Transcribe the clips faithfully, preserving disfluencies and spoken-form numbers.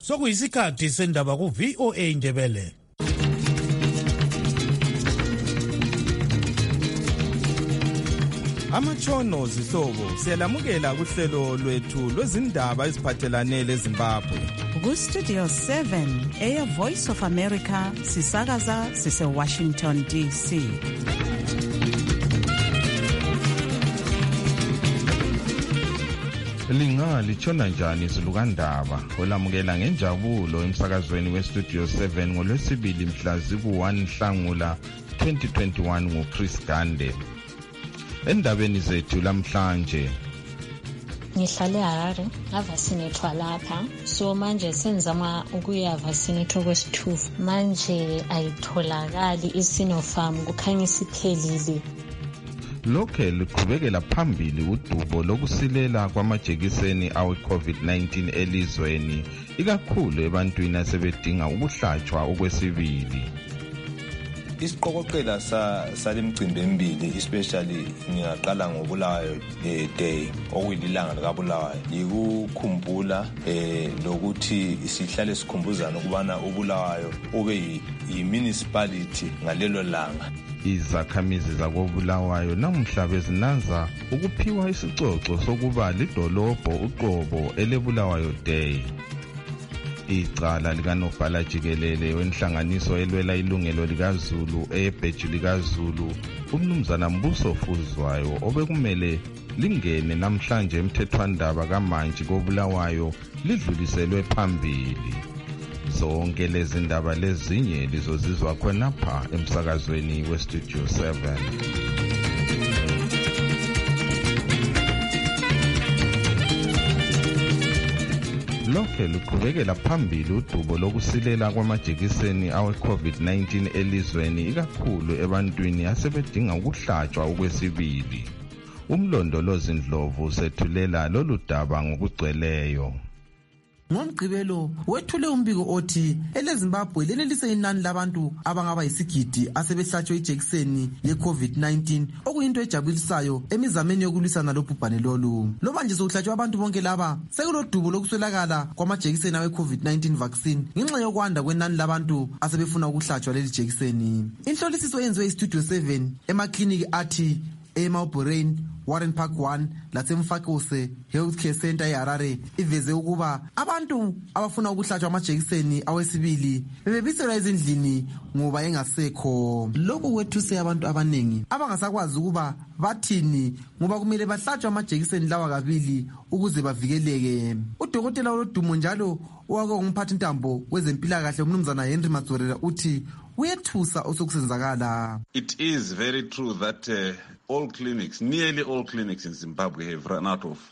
Sokuyisikhathi sendaba ku V O A Ndebele. Amatshono zihlobo siyalamukela kuhlelo lwethu lwezindaba eziphathelane leZimbabwe. Ku Studio seven, Air Voice of America, sisakaza sise Washington D C. Linga lichona njani izilukandaba olamukela ngenjabulo emsakazweni we Studio seven ngolwesibili mhla ziku one Nhlangula twenty twenty-one nguChris Gande. Endabeni zethu lamhlanje ngihlale Harare ngavasinethwa lapha so manje senzama ukuya vasinetho kwesithufu manje ayitholakali iSinopharm kukhanya isiphelile. Lokhe liqhubekela phambili udubo lokusilela kwamajekiseni awe COVID nineteen elizweni ikakhulu ebantwini asebedinga ukuhlatshwa okwesibili. Isiqokoqela salemcimbi emibili especially ngiyaqala ngobulawayo day okuyilanga likabulawayo likukhumbula eh lokuthi sihlale sikhumbuzana ukubana ubulawayo ube yi-municipality ngalelo langa. Izakhamizi zakobulawayo namhla bezinanza ukuphiwa isicoco sokuba lidolobho uqobo elebulawayo day. Icala likanobhala jikelele wenhlanganiso elwela ilungelo likaZulu ebheji likaZulu umnumzana Mbuso Fuzwayo obekumele lingene namhlanje emthethwandaba kaMantshi kobulawayo lidluliselwe phambili. Zonke lezi ndaba lezinye lizozizwa khonapha emsakazweni we Studio seven. Lokhe luqhubekela phambili udubo lokusilela kwamajekiseni awe COVID nineteen elizweni ikakhulu ebantwini asebedinga ukuhlatshwa okwesibili. Umlondolozi Ndlovu sethulela lolu daba ngokugcweleyo. Ngomgqibelo wethule umbiko othi eleZimbabwe lenelise inani labantu abangaba yisigidi asebehlatshwe ijekiseni ye-COVID nineteen okuyinto ejabulisayo emizameni yokulwisana lobhubhane lolu. Loba nje sokuhlatshwa abantu bonke laba sekulodubo lokuswelakala kwamajekiseni awe-COVID nineteen vaccine ngenxa yokwanda kwenani labantu asebefuna ukuhlatshwa leli jekiseni. Inhlolisiso yenziwe iStudio seven emakliniki athi eMauborain, Warren Park one lasemfakose Healthcare Center eHarare iveze ukuba abantu abafuna ukuhlatshwa amajekiseni awesibili bebebiselwa ezindlini ngoba engasekho. Lokhu kwethuse abantu abanengi abangasakwazi ukuba bathini ngoba kumele bahlatshwe amajekiseni lawa kabili ukuze bavikeleke. Udokotela olodumo njalo owake ngumphathi ntambo wezempilakahle umnumzana Henry Matsorela uthi uyethusa osokusenzakala. It is very true that uh, all clinics, nearly all clinics in Zimbabwe have run out of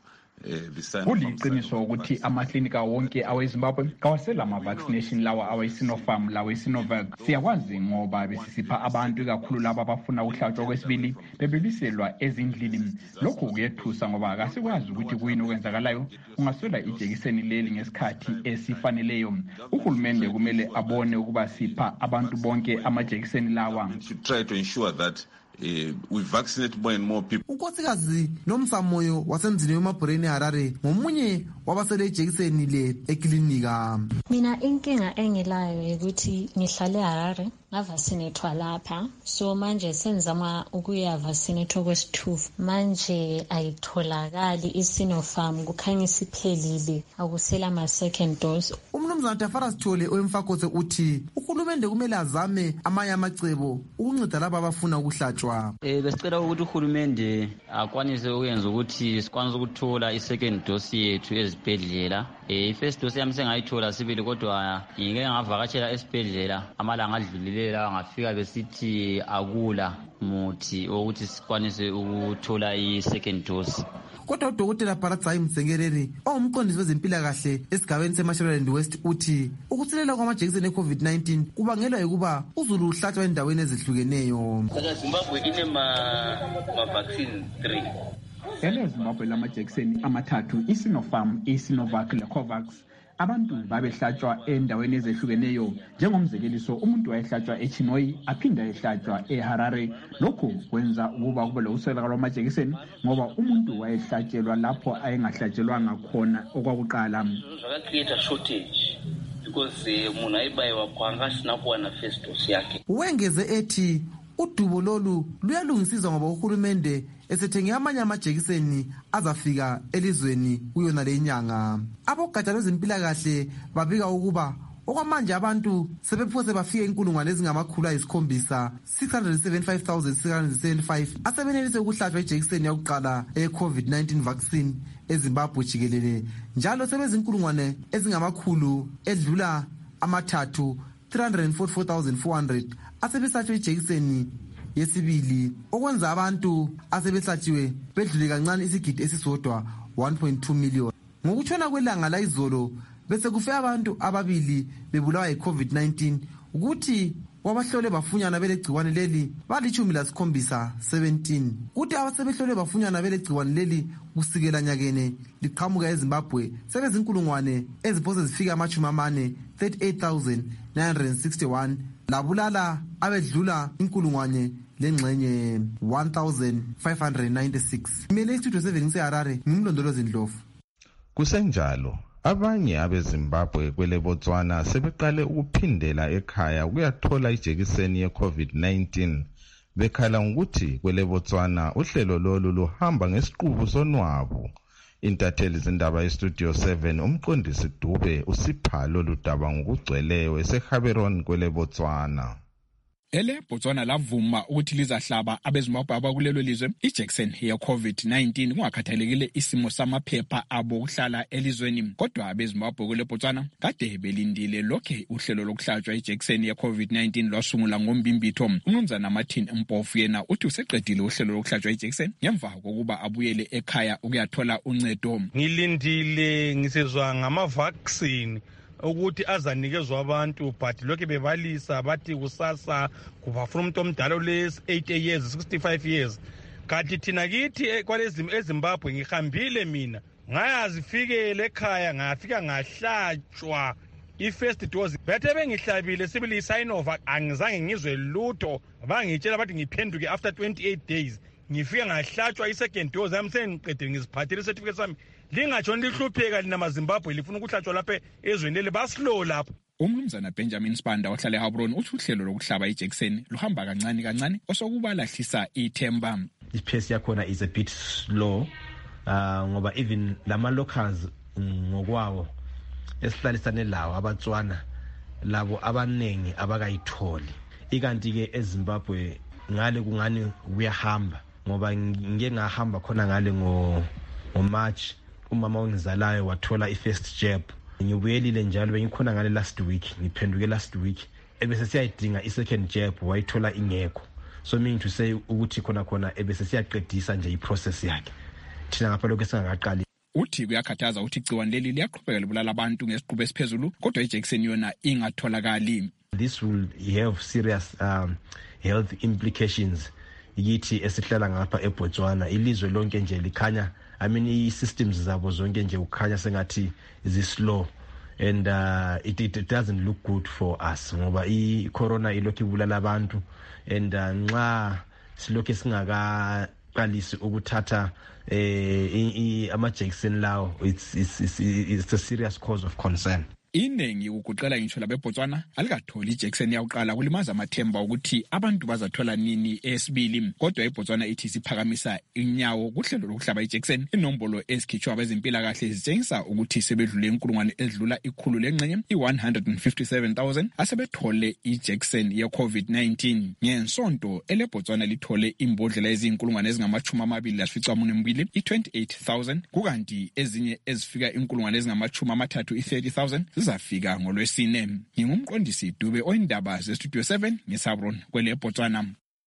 kuliqiniso ukuthi amaklinika wonke aweZimbabwe kawasela ama-vaccination lawa awe-Sinopharm lawe-Sinovac. Siyakwazi ngoba besisipha abantu ikakhulu laba abafuna ukuhlatshwa kwesibili bebebiselwa ezindlini. Lokhu kuyethusa ngoba kasikwazi ukuthi kuyini okwenzakalayo ungaswela ijekiseni leli ngesikhathi esifaneleyo. Uhulumende kumele abone ukuba sipha abantu bonke amajekiseni lawa. We should try to ensure that Uh, we vaccinate more and more people. Unkosikazi Nomsamoyo wasemzini weMauborain eHarare ngomunye wabasele ijekiseni le eklinika. Mina inkinga engilayo ukuthi ngihlale Harare ngavasinethwa lapha so manje senzama ukuya vasinetho kwesithufu manje ayitholakali iSinopharm kukhanya isiphelile akusela ama second dose. Umnumzana Tafaras Thole oyemfakose uthi uhulumende kumele azame amanye amacebo ukunceda laba abafuna ukuhlatshwa. Eh besicela ukuthi uhulumende akwanise ukuyenza ukuthi sikwanise ukuthola isecond dose yethu ezibhedlela. Eh first dose yami sengayithola sibili kodwa ngike ngavakatshela esibhedlela amalanga adlulile la ngafika besithi akula muthi ukuthi sikwanise ukuthola i-second dose. Kodwa udokotela Paratsai Msengerere ongumqondisi wezempilakahle esigabeni seMashonaland West uthi ukusilela kwamajekiseni e-COVID nineteen kubangelwa ukuba uzulu uhlatshwa endaweni ezihlukeneyo. Zimbabwe inema vaccine three. EleZimbabwe lamajekiseni amathathu iSinopharm, iSinovac leCovax. Abantu babehlatshwa endaweni ezehlukeneyo njengomzekeliso umuntu wayehlatshwa eChinoi aphinda ehlatshwa eHarare. Lokhu kwenza ukuba kube lokuswelakala kwamajekiseni ngoba umuntu wayehlatshelwa lapho ayengahlatshelwanga khona okwakuqala. Create a shortage because munhu aibayiwa kwangasina kuwana first dose yake. Wengeze ethi udubo lolu luyalungisizwa ngoba uhulumende esethenge amanye amajekiseni azafika elizweni kuyona le nyanga. Abogatsha lwezempilakahle babika ukuba okwamanje abantu sebephose bafika inkulungwane ezingamakhulu ayisikhombisa six hundred seventy-five thousand six hundred seventy-five asebenelise ukuhlatshwa ijekiseni yokuqala e-COVID nineteen vaccine eZimbabwe jikelele, njalo sebezinkulungwane ezingamakhulu edlula amathathu three hundred forty-four thousand four hundred asebesatshwe ijekiseni yesibili, okwenza abantu asebesatshiwe bedlule kancane isigidi esisodwa one point two million. Ngokutshona kwelanga la izolo bese kufe abantu ababili bebulawa yi-COVID nineteen, ukuthi wabahlole bafunyana belegciwane leli balichumi lasikhombisa seventeen, kuthi abasebehlole bafunyana belegciwane leli kusikela nyakene liqhamuka eZimbabwe sebezinkulungwane eziphose zifika amachumi amane thirty-eight thousand nine hundred sixty-one, labulala abedlula inkulungwane lengxenye one thousand five hundred ninety-six. Imele istudio seven ngiseHarare, ngimlondolozi Ndlovu. Kusenjalo abanye abeZimbabwe kwele Botswana sebeqale ukuphindela ekhaya ukuyathola ijekiseni ye-COVID nineteen, bekhala ngokuthi kwele Botswana uhlelo lolu luhamba ngesiqubu sonwabu. Intatheli zindaba yestudio seven umqondisi Dube usipha lolu daba ngokugcweleyo eseHaberon kwele Botswana. Ele Botswana lavuma ukuthi lizahlaba abeZimbabwe abakulelo lizwe ijekiseni ye-COVID nineteen kungakhathalekile isimo samaphepha abo ukuhlala elizweni. Kodwa abeZimbabwe kule Botswana kade belindile lokhe uhlelo lokuhlatshwa ijekiseni ye-COVID nineteen lwasungula ngombimbitho. Umnumzana Martin Mpofu yena uthi useqedile uhlelo lokuhlatshwa ijekiseni ngemva kokuba abuyele ekhaya ukuyathola uncedo. Ngilindile ngisizwa ngama-vaccine ukuthi azanikezwe abantu, but lokho bebalisa bathi kusasa kubafuna umuntu omdala ole eighty years sixty-five years. Kanti thina kithi kwalezi eZimbabwe ngihambile mina ngayazifikele ekhaya ngafika ngahlatshwa i-first dose, bethe bengihlabile sibili Sinova angizange ngizwe lutho, bangitshela bathi ngiphenduke after twenty-eight days. Ngifika ngahlatshwa i-second dose yami sengiqedile ngiziphathile certificate sami. Lingajoni lihlupheka lina maZimbabwe lifuna ukuhlatshwa lapha ezweni leli baslow lapho. Umnumzana Benjamin Spanda ohlala eHaberon uthi uhlelo lokuhlaba ijekiseni luhamba kancane kancane osokuba lahlisa ithemba. Ipace yakhona is a bit slow uh, ngoba even lama locals ngokwawo esihlalisane lawo abatswana labo abanengi abakayitholi, ikanti ke eZimbabwe ngale kungani kuyahamba ngoba ngike ngahamba khona ngale ngo ngo March. Umama ongizalayo wathola i-first jab. Ngibuyelile njalo bengikhona ngale last week, ngiphenduke last week ebese siyayidinga i-second jab wayithola ingekho. So meaning to say ukuthi khona khona ebese siyaqedisa nje i-process yakhe thina ngapha lokho singakaqali. Uthi kuyakhathaza uthi igciwane leli liyaqhubeka libulala abantu ngesiqubu esiphezulu kodwa ijekiseni yona ingatholakali. This will have serious um, health implications yithi esihlala ngapha eBotswana. Ilizwe lonke nje likhanya, I mean i-systems zabo zonke nje ukhanya sengathi zi-slow and uh, it, it doesn't look good for us ngoba i-corona ilokhu ibulala abantu and uh, nxa silokhu singakaqalisi ukuthatha eh, amajekiseni lawo it's, it's, it's, it's a serious cause of concern. Iningi ukuqala ngitsho labeBotswana alikatholi ijekiseni yakuqala kulimaza amathemba ukuthi abantu bazathola nini esibili, kodwa iBotswana ithi siphakamisa inyawo kuhlelo lokuhlaba ijekiseni. Inombolo ezikhitshwa abezempilakahle zitshengisa ukuthi sebedlule inkulungwane edlula ikhulu lengxenye i-one hundred fifty-seven thousand asebethole ijekiseni ye-COVID nineteen. Ngensonto eleBotswana lithole imbodlela ezinkulungwane ezingamachumi amabili lasficamunwemumbili i-twenty-eight thousand, kukanti ezinye ezifika inkulungwane ezingamachumi amathathu i-thirty thousand zizafika ngolwesine. Ngingumqondisi Dube oyindaba zestudio seven ngeHaberon kwele Botswana.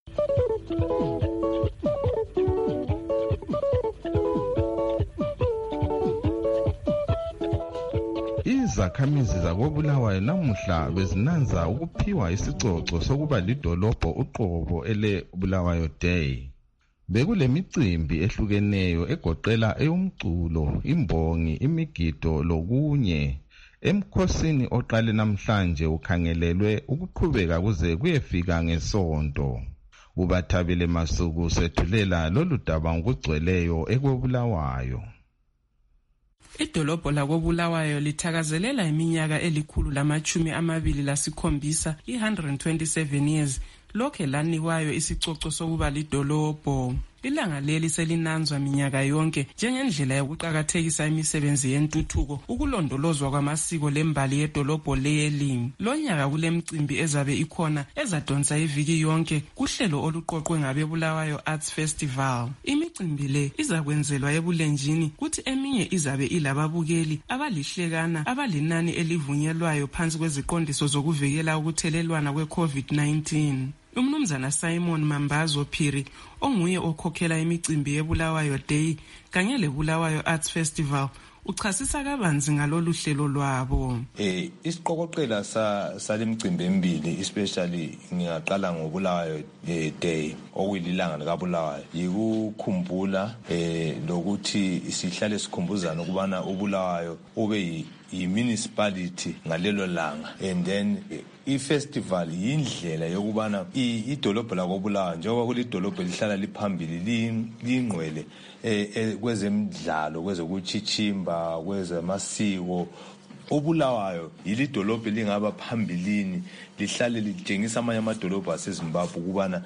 Izakhamizi zakoBulawayo namuhla bezinanza ukuphiwa isicoco sokuba lidolobho uqobo ele Bulawayo Day. Bekulemicimbi ehlukeneyo egoqela eyomculo, imbongi, imigido lokunye. Emkhosini oqale namhlanje ukhangelelwe ukuqhubeka kuze kuyefika ngesonto. Ubathabile Masuku sethulela lolu daba ngokugcweleyo eKobulawayo. Idolobho lakobulawayo lithakazelela iminyaka elikhulu lamachumi amabili lasikhombisa i one hundred twenty-seven years lokhe lanikwayo isicoco sokuba lidolobho. Ilanga leli selinanzwa minyaka yonke njengendlela yokuqhakathekisa imisebenzi yentuthuko, ukulondolozwa kwamasiko lembali yedolobho leli. Lo nyaka kulemicimbi ezabe ikhona ezadonsa iviki yonke kuhlelo oluqoqwe ngabebulawayo Arts Festival. Imicimbi le izakwenzelwa ebulenjini kuthi eminye izabe ilababukeli abalihlekana abalinani elivunyelwayo phansi kweziqondiso zokuvikela ukuthelelwana kwe-COVID nineteen. Umnumzana Simon Mambazo Phiri onguye okhokhela imicimbi yebulawayo Day kanye lebulawayo Arts Festival uchasisa kabanzi ngalolu hlelo lwabo. Eh isiqokoqela sa salemicimbi emibili especially ngiyaqala ngobulawayo Day okuyilanga likabulawayo yikukhumbula eh lokuthi isihlale sikhumbuzana ukubana ubulawayo ube yi-municipality ngalelo langa, and then i-festival yindlela yokubana idolobho lakobulawayo njengoba kulidolobho lihlala liphambili liyingqwele kwezemidlalo, kwezokuchichimba, kwezamasiko. Ubulawayo yilidolobho lingaba phambilini lihlale litshengisa amanye amadolobho aseZimbabwe ukubana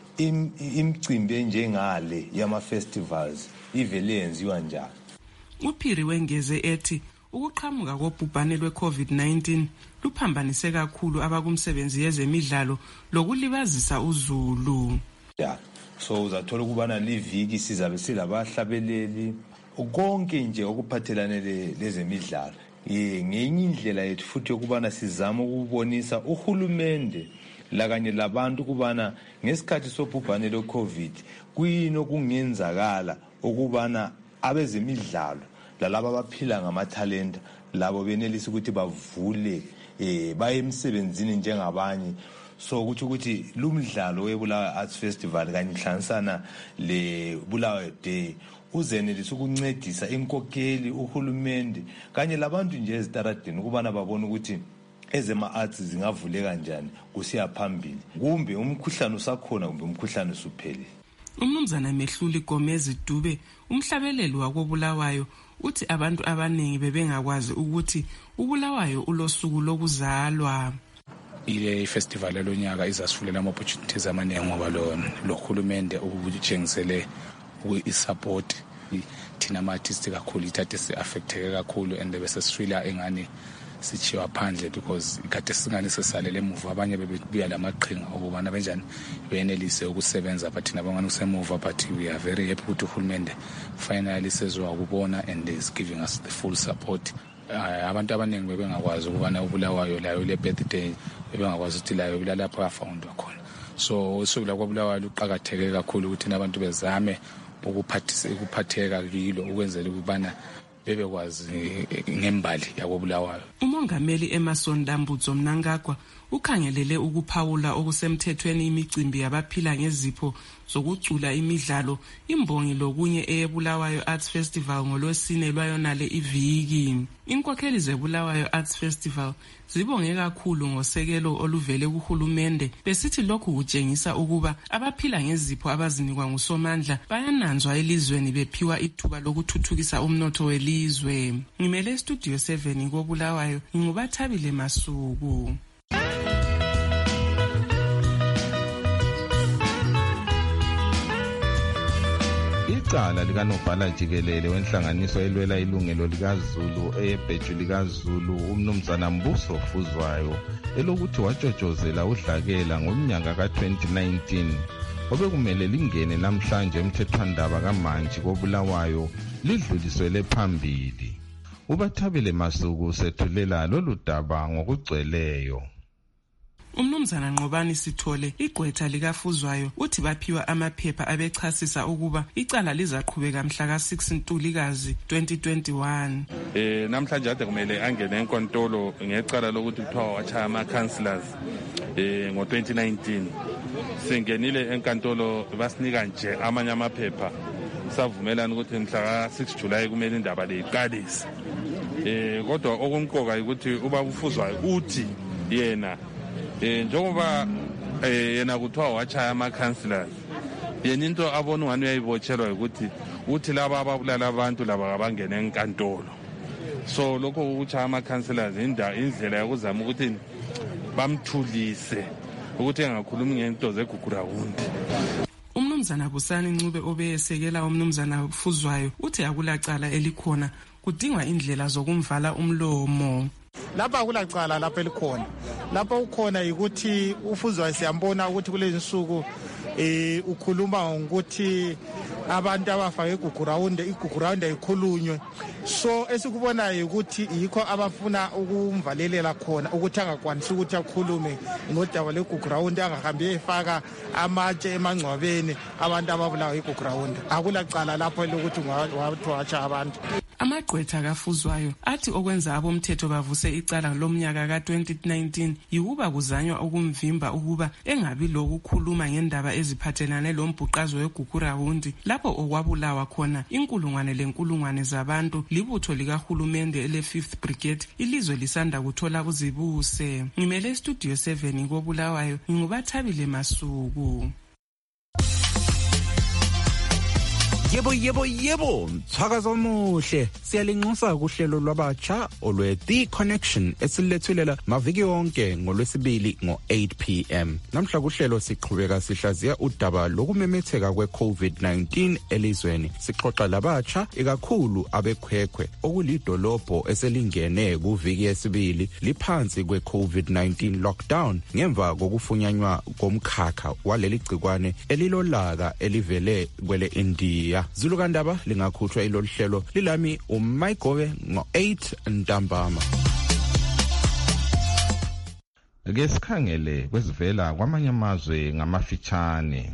imicimbi enjengale yama-festivals ivele yenziwa njani. uPhiri wengeze ethi ukuqhamuka kobhubhane lwe-COVID nineteen luphambanise kakhulu abakumsebenzi yezemidlalo lokulibazisa uzulu. Yeah. So uzathola ukubana liviki sizabe silabahlabeleli konke nje okuphathelane lezemidlalo. Ngenye indlela yethu futhi yokubana sizama ukubonisa uhulumende lakanye labantu kubana ngesikhathi sobhubhane lwe-COVID kuyini okungenzakala ukubana abezemidlalo lalabo abaphila ngamathalenta labo benelisa ukuthi bavule eh baye emsebenzini njengabanye. So ukuthi ukuthi lumdlalo weBulawayo Arts Festival kanye hlanganisana le Bulawayo Day uzenelisa ukuncedisa inkokheli uhulumende kanye labantu nje ezitaradini ukubana babone ukuthi ezema arts zingavuleka kanjani kusiya phambili, kumbe umkhuhlane usakhona kumbe umkhuhlane usuphelile. Umnumzana Mehluli Gomez Dube umhlabeleli wakobulawayo uthi abantu abaningi bebengakwazi ukuthi ubulawayo ulosuku lokuzalwa. Ile festival lonyaka izasifulela ama opportunities amaningi ngoba lo lohulumende ukuthengisele uisupport thina ama artists kakhulu ithathe si affecteke kakhulu and bese sifila engani sichiwa phandle because ikade singane sesalele emuva, abanye bebuya lamaqhinga okubana benjani benelise ukusebenza but thina bangani kusemuva, but we are very happy ukuthi uhulumende finally sezwa ukubona and is giving us the full support. Abantu abaningi bebengakwazi ukubana ubulawayo layo le birthday bebengakwazi ukuthi layo lapho afound khona. So usuku la kobulawayo luqhakatheke kakhulu ukuthi abantu bezame ukuphathisa ukuphatheka kilo ukwenzela ukubana bebekwazi ngembali yakobulawayo. Umongameli Emerson Ndambudzo Mnangagwa ukhangelele ukuphawula okusemthethweni imicimbi yabaphila ngezipho zokucula imidlalo imbongi lokunye eyeBulawayo Arts Festival ngolwesine lwayonale iviki. Inkokheli zeBulawayo Arts Festival zibonge kakhulu ngosekelo oluvele kuhulumende besithi lokhu kutshengisa ukuba abaphila ngezipho abazinikwa ngusomandla bayananzwa elizweni bephiwa ithuba lokuthuthukisa umnotho welizwe. Ngimele Studio seven koBulawayo ngubathabile Masuku. Icala likanobhala jikelele wenhlanganiso elwela ilungelo likaZulu eyebheju likaZulu umnumzana Mbuso Fuzwayo elokuthi wajojozela udlakela ngomnyaka ka twenty nineteen obekumele lingene namhlanje emthethwandaba kaMantshi koBulawayo lidlulisele phambili. Ubathabile Masuku sethulela lolu daba ngokugcweleyo. Umnumzana Nqobani Sithole igqwetha likafuzwayo uthi baphiwa amaphepha abechasisa ukuba icala lizaqhubeka mhla ka six Ntulikazi twenty twenty-one. Eh namhlanje ade kumele angene enkantolo ngecala lokuthi kuthiwa wachaya ama councillors eh ngo twenty nineteen. Singenile enkantolo basinika nje amanye amaphepha savumelana ukuthi mhla ka six July kumele indaba le iqalise. Eh kodwa okumqoka ukuthi uba ufuzwayo uthi yena eh njengoba eh yena kuthiwa wachaya ama councillors yena into abona ngani uyayibotshelwa ukuthi uthi laba ababulala abantu laba abangene enkantolo so lokho ukuchaya ama-councillors indlela yokuzama ukuthi bamthulise ukuthi engakhulumi ngento zegugurawundi. Umnumzana Busani Ncube obeyesekela umnumzana Fuzwayo uthi akulacala elikhona kudingwa indlela zokumvala umlomo. Lapha akulacala lapha elikhona. Lapha ukhona ukuthi uFuzwayo siyambona ukuthi kulezi nsuku eh ukhuluma ukuthi abantu abafake igugurawundi igugurawundi ayikhulunywe. So esikubonayo ukuthi yikho abafuna ukumvalelela khona ukuthi angakwanisi ukuthi akhulume ngodaba legugurawundi angahambi efaka amatshe emangcwabeni abantu ababulawa igugurawundi. Akulacala lapho lokuthi wathwatsha abantu. Amagqwetha kaFuzwayo athi okwenza abomthetho bavuse icala lomnyaka ka twenty nineteen yikuba kuzanywa ukumvimba ukuba engabi lokukhuluma ngendaba eziphathelane lombhuqazo wegugurawundi lapho okwabulawa khona inkulungwane lenkulungwane zabantu libutho likahulumende ele fifth Brigade ilizwe lisanda kuthola uzibuse. Ngimele Studio seven koBulawayo ngingubathabile Masuku. Yebo yebo yebo mthakazo omuhle siyalinxusa kuhlelo lwabatsha olwe The Connection esilethwelela maviki yonke ngolwesibili ngo eight p m namhla kuhlelo siqhubeka sihlaziya udaba lokumemetheka kwe COVID nineteen elizweni sixoxa labatsha ikakhulu abekhwekhwe okulidolobho eselingene kuviki yesibili liphansi kwe COVID nineteen lockdown ngemva kokufunyanywa komkhakha waleli gcikwane elilolaka elivele kwele India. Zulukandaba lingakhutshwa ilolu hlelo lilami uMayigobe ngo eight ntambama. Ke sikhangele kwezivela kwamanye amazwe ngamafitshane.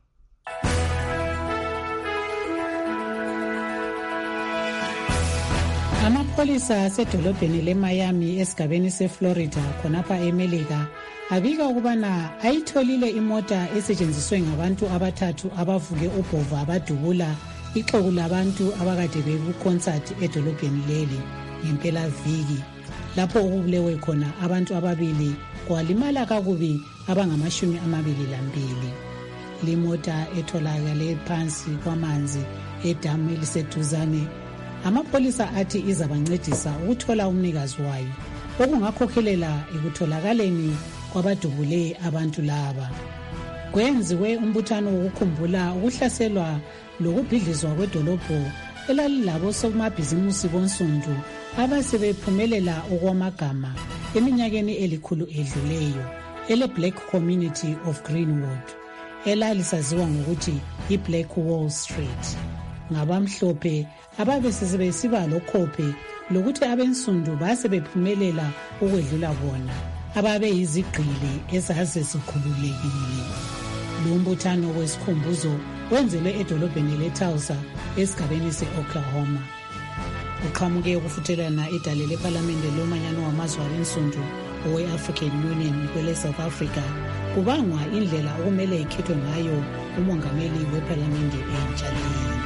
Amapholisa asedolobheni leMiami esigabeni seFlorida khonapha eMelika abika ukubana ayitholile imota esetshenziswe ngabantu abathathu abavuke ubhova abadubula ixuku labantu abakade beku-concert edolobheni leli ngempela viki lapho okubulewe khona abantu ababili kwalimala kakubi abangamashumi amabili lambili. Limota etholakale phansi kwamanzi edamu eliseduzane. Amapholisa athi izabancedisa ukuthola umnikazi wayo okungakhokhelela ekutholakaleni kwabadubule abantu laba. Kwenziwe umbuthano wokukhumbula ukuhlaselwa lokubhidlizwa kwedolobho elalilabo somabhizimusi bonsundu abasebephumelela okwamagama eminyakeni elikhulu edluleyo ele Black Community of Greenwood elalisaziwa ngokuthi i-Black Wall Street. Ngabamhlophe ababesebesiba lokhophe lokuthi abensundu basebephumelela ukwedlula bona ababe yizigqili ezaze sikhululekile. Lo mbuthano wesikhumbuzo wenzelwe edolobheni leTulsa esigabeni se-Oklahoma. Uqhamuke ukufuthelana idale lePhalamende lomanyano wamazwe abensundu owe-African Union kwele South Africa kubangwa indlela okumele ikhethwe ngayo umongameli wePhalamende entsha leyi.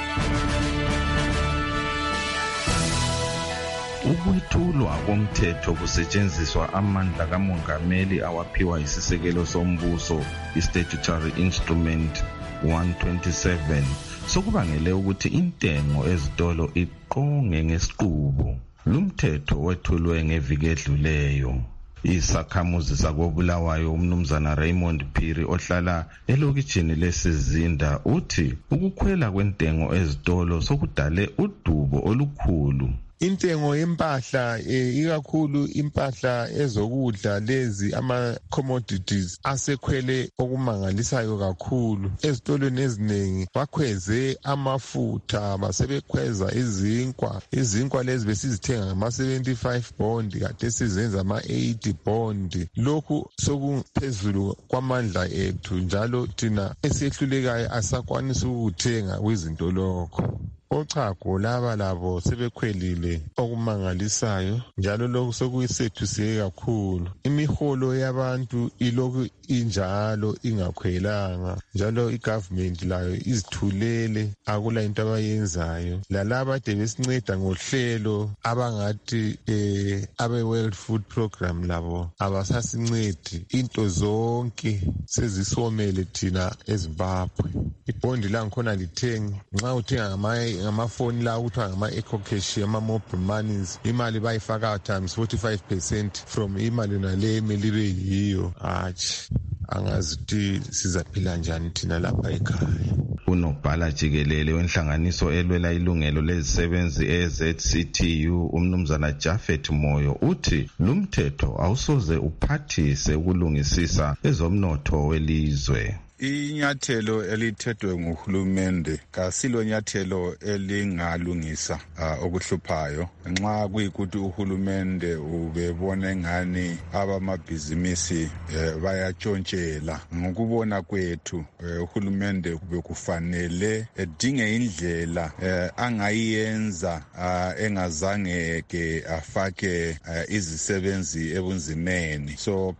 Ukwethulwa komthetho kusetshenziswa amandla kamongameli awaphiwa isisekelo sombuso i-Statutory Instrument one twenty-seven sokubangele ukuthi intengo ezitolo iqonge ngesiqubu. Lumthetho wethulwe ngeviki edluleyo. Isakhamuzi sakoBulawayo umnumzana Raymond Phiri ohlala elokitshini leSizinda uthi ukukhwela kwentengo ezitolo sokudale udubo olukhulu. Intengo yempahla ikakhulu impahla ezokudla lezi ama commodities asekhwele okumangalisayo kakhulu. Ezitolweni eziningi bakhweze amafutha, basebekhweza izinkwa. Izinkwa lezi besizithenga ngama seventy-five bond kade sizenza ama eighty bond. Lokhu sokuphezulu kwamandla ethu njalo thina esihlulekayo asakwanisa ukuthenga kwizinto lokho. Ochago laba labo sebekhwelile okumangalisayo njalo lokhu sokuyisethusiye kakhulu. Imiholo yabantu ilokhu injalo ingakhwelanga, njalo igovernment layo izithulele akula into abayenzayo. Lalaba ade besinceda ngohlelo abangathi eh abe World Food Program labo abasasincedi, into zonke sezisomele thina eZimbabwe. Ibhondi la ngikhona lithengi, nxa uthenga ngamafoni la kuthiwa ngama-ecocash, ama-mobile monies, imali bayifaka times forty-five percent from imali nale emele ibe yiyo. Hatshi, angazi ukuthi sizaphila njani thina lapha ekhaya. Unobhala jikelele wenhlanganiso elwela ilungelo lezisebenzi e-Z C T U umnumzana Japhet Moyo uthi lumthetho awusoze uphathise ukulungisisa ezomnotho welizwe. Inyathelo elithethwe nguhulumende kasilo nyathelo elingalungisa uh, okuhluphayo nxa kuyikuthi uhulumende ubebona ngani abamabhizimisi uh, bayatshontshela. Ngokubona kwethu uh, uhulumende bekufanele edinge indlela uh, angayenza uh, engazange ke afake uh, izisebenzi ebunzimeni. So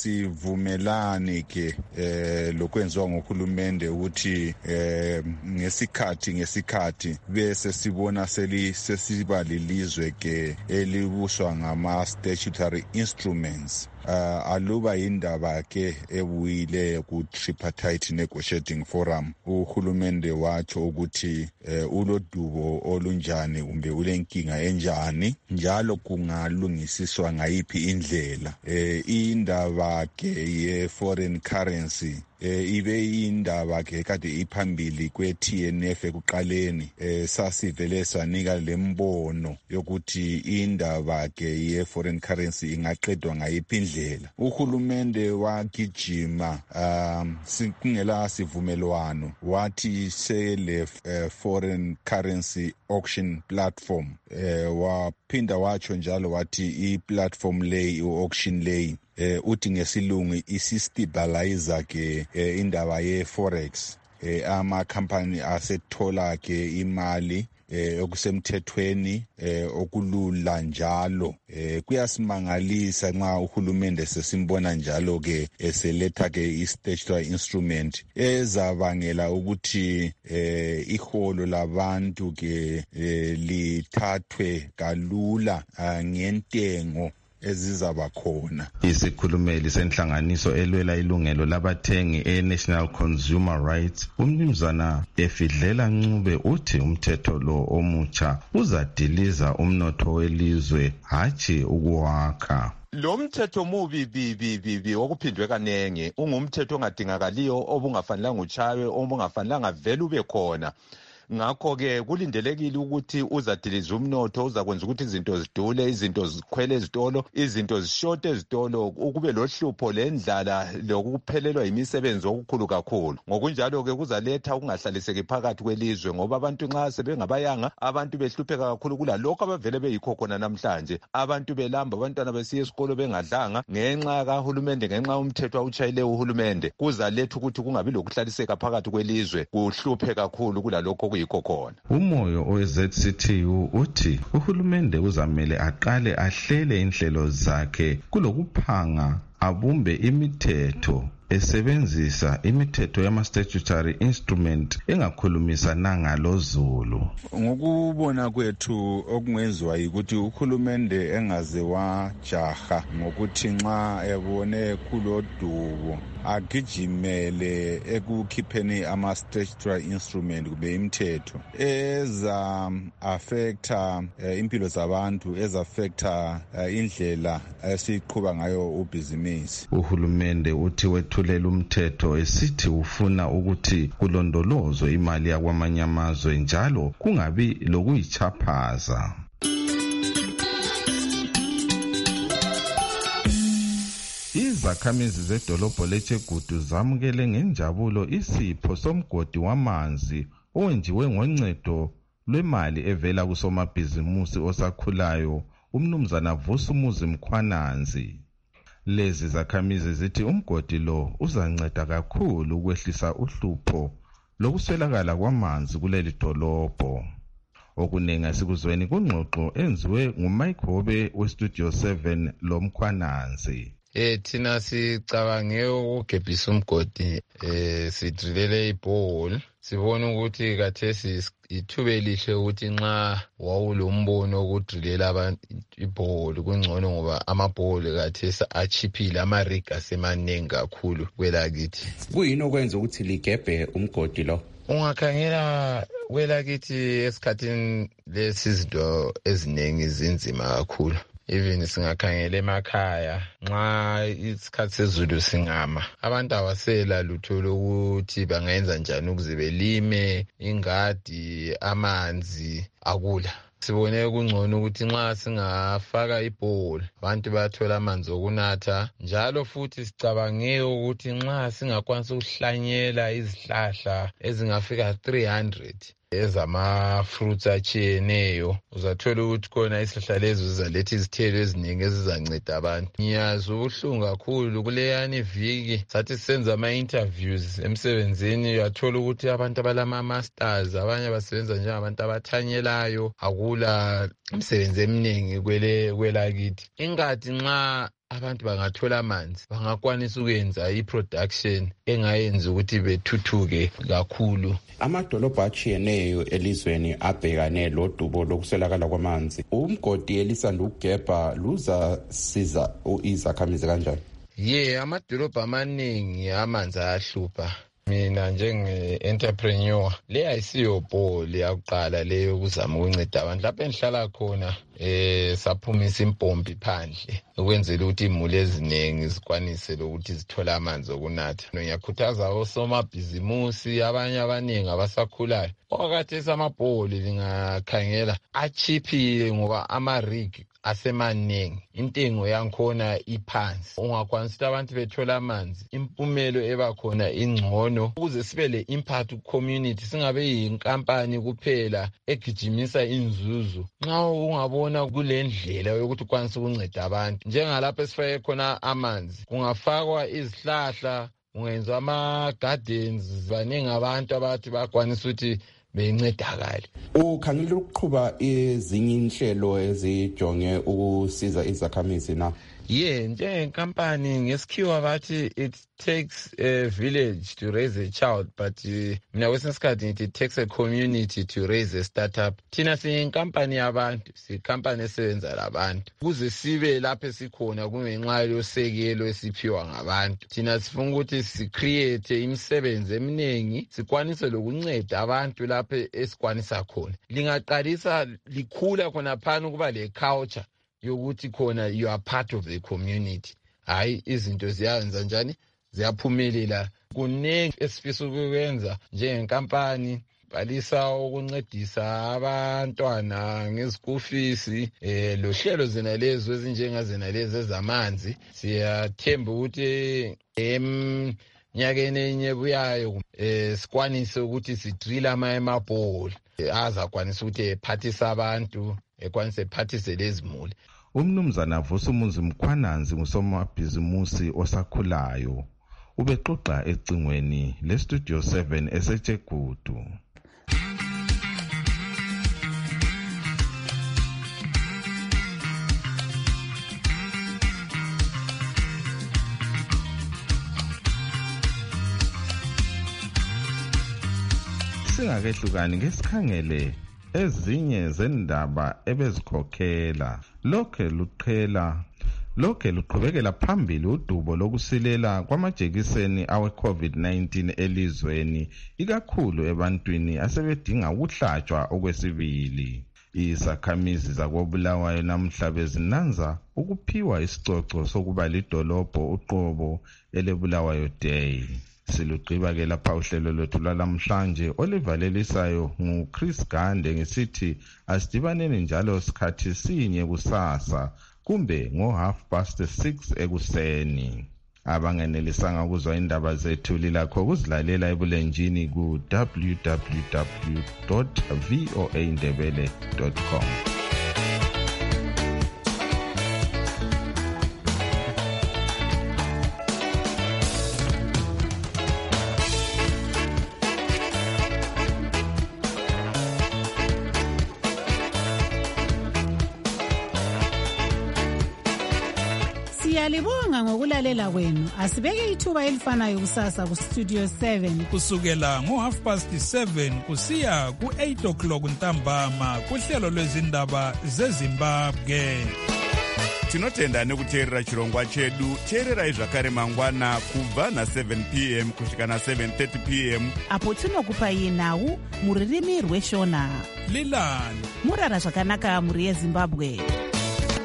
kasivumelani ke uh, lokwenza ngohulumende ukuthi eh ngesikhathi ngesikhathi bese sibona seli sesiba lilizwe ke elibuswa ngama statutory instruments. Uh, aluba indaba ke ebuyile ku tripartite negotiating forum, uhulumende watsho ukuthi uh, ulodubo olunjani kumbe ulenkinga enjani njalo kungalungisiswa ngayiphi indlela. Uh, indaba ke ye foreign currency Eh ibe indaba ke kade iphambili kwe T N F ekuqaleni, eh sasivele sanika lembono yokuthi indaba ke ye foreign currency ingaqedwa ngayiphi indlela. Uhulumende wagijima um singela sivumelwano wathi sele uh, foreign currency auction platform, eh waphinda watsho njalo wathi i platform lay i auction lay eh uthi ngesilungu isistabilizer ke eh, indaba ye forex, eh ama company asethola ke imali eh okusemthethweni eh okulula njalo. Eh kuyasimangalisa nxa uhulumende sesimbona njalo ke eseletha ke i-statutory instrument ezabangela ukuthi eh iholo labantu ke eh, lithathwe kalula uh, ngentengo ezizaba khona. Isikhulumeli senhlanganiso elwela ilungelo labathengi e-National Consumer Rights umnumzana Efidlela Ncube uthi umthetho lo omutsha uzadiliza umnotho welizwe hatshi ukuwakha. Lo mthetho mubi bibi bibi okuphindwe kanenge ungumthetho ongadingakaliyo obungafanelanga uchawe obungafanelanga vele ube khona. Ngakho ke kulindelekile ukuthi uzadiliza umnotho, uzakwenza ukuthi izinto zidule, izinto zikhwele ezitolo, izinto zishote ezitolo, ukube lohlupho lendlala lokuphelelwa imisebenzi okukhulu kakhulu. Ngokunjalo ke kuzaletha ukungahlaliseki phakathi kwelizwe ngoba abantu nxa sebengabayanga, abantu behlupheka kakhulu kulalokho abavele beyikho khona namhlanje. Abantu belamba, abantwana besiya esikolo bengadlanga ngenxa kahulumende, ngenxa umthetho awutshayile uhulumende. Kuzaletha ukuthi kungabi lokuhlaliseka phakathi kwelizwe, kuhluphe kakhulu kulalokho. Umoyo owe-Z C T U uthi uhulumende uzamele aqale ahlele inhlelo zakhe kulokuphanga abumbe imithetho esebenzisa imithetho yama-statutory instrument engakhulumisananga loZulu. Ngokubona kwethu okungenziwa yikuthi uhulumende engaze wajaha ngokuthi nxa ebone kulodubo agijimele ekukhipheni ama-statutory instrument kube imithetho eza affecta uh, impilo zabantu, eza affecta uh, indlela esiqhuba ngayo ubhizinisi. Uhulumende uthi wethulela umthetho esithi ufuna ukuthi kulondolozwe imali yakwamanye amazwe njalo kungabi lokuyichaphaza. Izakhamizi zedolobho leChegutu zamukele ngenjabulo isipho somgodi wamanzi owenziwe ngoncedo lwemali evela kusomabhizimusi osakhulayo umnumzana Vusumuzi Mkhwananzi. Lezi zakhamizi zithi umgodi lo uzanceda kakhulu ukwehlisa uhlupho lokuswelakala kwamanzi kuleli dolobho. Okunenga sikuzweni kungxoxo enziwe nguMike Hobe weStudio seven lo Mkhwananzi. Eh thina sicabange ukugebhisa umgodi eh sidrilele ibhole sibona ukuthi kathesi ithuba elihle ukuthi nxa wawulombono wokudrilela abantu ibhole kungcono ngoba amabhole kathesi achiphile ama-rig asemaningi kakhulu kwelakithi. Kuyini okwenza ukuthi ligebhe umgodi lo? Ungakhangela kwelakithi esikhathini lesi izinto eziningi zinzima kakhulu. Even singakhangela emakhaya nxa isikhathi sezulu singama abantu abasela lutho lokuthi bangenza njani ukuze belime ingadi amanzi akula. Sibone kungcono ukuthi nxa singafaka ibhole abantu bathola amanzi okunatha njalo futhi sicabange ukuthi nxa singakwanisa ukuhlanyela izihlahla ezingafika three hundred ezama-fruits atshiyeneyo uzathola ukuthi khona isihlahla lezo zizaletha izithelo eziningi ezizanceda abantu. Ngiyazi ubuhlungu kakhulu kuleyani iviki sathi sisenza ama-interviews emsebenzini uyathola ukuthi abantu abalama-masters abanye basebenza njengabantu abathanyelayo akula imisebenzi eminingi kwelakithi. Ingadi nxa abantu bangathola amanzi bangakwanisa ukwenza i-production engayenza ukuthi bethuthuke kakhulu. Amadolobha atshiyeneyo elizweni abhekane lodubo lokuswelakala kwamanzi. Umgodi elisanda ukugebha luzasiza izakhamizi kanjani? Ye amadolobha amaningi amanzi ayahlupha. Mina njenge-entrepreneur le ayisiyo bhole yakuqala leyo ukuzama ukunceda abantu lapho engihlala khona eh saphumisa impompi phandle ukwenzela ukuthi imuli eziningi zikwanise lokuthi zithola amanzi okunatha. Ngiyakhuthaza osomabhizimusi abanye abaningi abasakhulayo okhathesi amabhole lingakhangela achiphile ngoba ama-rig asemaningi intengo yankhona iphansi ungakwanisa ukuthi abantu bethola amanzi impumelo ebakhona ingcono ukuze sibe le impact community singabe yinkampani kuphela egijimisa inzuzo. Nxa ungabona kule ndlela yokuthi ukwanisa ukunceda abantu njengalapho esifake khona amanzi kungafakwa izihlahla ungenza ama-gardens baningi abantu abathi bakwanisa ukuthi bencedakale. Ukhangela ukuqhuba ezinye inhlelo ezijonge ukusiza izakhamizi na? Ye njengenkampani ngesikhiwa bathi it takes a village to raise a child but mina kwesinye isikhathi ngithi it takes a community to raise a startup. Thina siyinkampani yabantu siyinkampani esebenza labantu ukuze sibe lapho esikhona kungenxa yosekelo esiphiwa ngabantu. Thina sifuna ukuthi sicreate imisebenzi eminingi sikwanise lokunceda abantu lapho esikwanisa khona. Lingaqalisa likhula khona phana ukuba le culture yokuthi khona you are part of the community. Hayi izinto ziyenza njani ziyaphumelela. Kuningi esifisa ukwenza njengenkampani balisa ukuncedisa abantwana ngezikhool fees eh lo hlelo zena lezo ezinjengazena lezi ezamanzi siyathemba ukuthi em nyakeni enyebuyayo eh sikwanise ukuthi sidrilla ama emabhole azakwanisa ukuthi ephathisa abantu ekwanise ephathise lezimuli. Umnumzana Vusumuzi Mkhwananzi ngusomabhizimusi osakhulayo ubexoxa ecingweni le-Studio seven eseThegudu. Singakehlukani ngesikhangele ezinye zendaba ebezikhokhela lokhe luqhela lokhe luqhubekela phambili udubo lokusilela kwamajekiseni awe-COVID nineteen elizweni ikakhulu ebantwini asebedinga ukuhlatshwa okwesibili. Izakhamizi zakoBulawayo namhla bezinanza ukuphiwa isicoco sokuba lidolobho uqobo eleBulawayo Day. Silugqiba ke lapha uhlelo lwethu lwalamhlanje olivalelisayo nguChris Gande ngesithi asidibaneni njalo sikhathi sinye kusasa kumbe ngo half past six ekuseni. Abangenelisanga ukuzwa indaba zethu lilakho ukuzilalela ebulenjini ku w w w dot voa ndebele dot com. Siyalibonga ngokulalela kwenu. Asibeke ithuba elifanayo kusasa ku Studio seven kusukela ngo half past seven kusiya ku eight o'clock ntambama kuhlelo lwezindaba zeZimbabwe. Tinotenda nekuteerera chirongwa chedu. Teererai zvakare mangwana kubva na seven p m kusvika na seven thirty p m apo tinokupai nhau muririmi rweshona. Lilani murara zvakanaka muri yeZimbabwe.